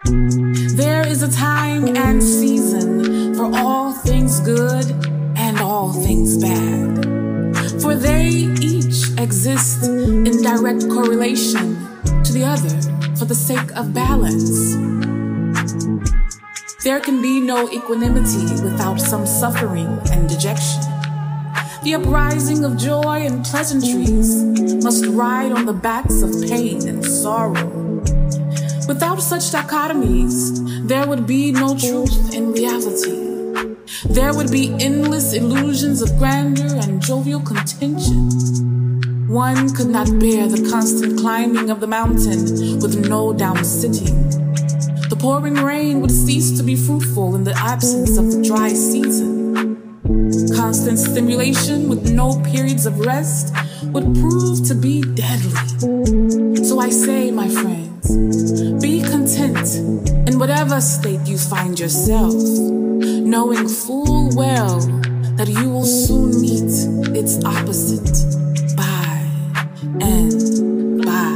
There is a time and season for all things good and all things bad, for they each exist in direct correlation to the other for the sake of balance. There can be no equanimity without some suffering and dejection. The uprising of joy and pleasantries must ride on the backs of pain and sorrow. Without such dichotomies, there would be no truth in reality. There would be endless illusions of grandeur and jovial contention. One could not bear the constant climbing of the mountain with no down-sitting. The pouring rain would cease to be fruitful in the absence of the dry season. Constant stimulation with no periods of rest would prove to be deadly. So I say, my friends, be content in whatever state you find yourself, knowing full well that you will soon meet its opposite by and by.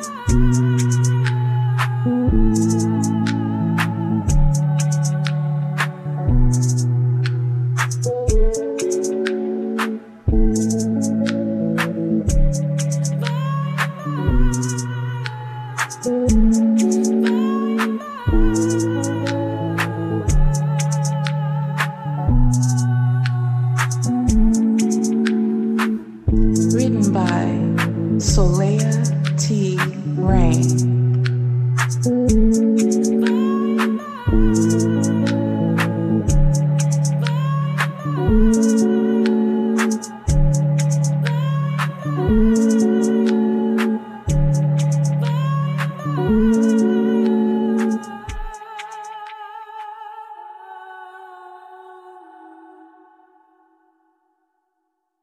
Written by Solea T. Rain.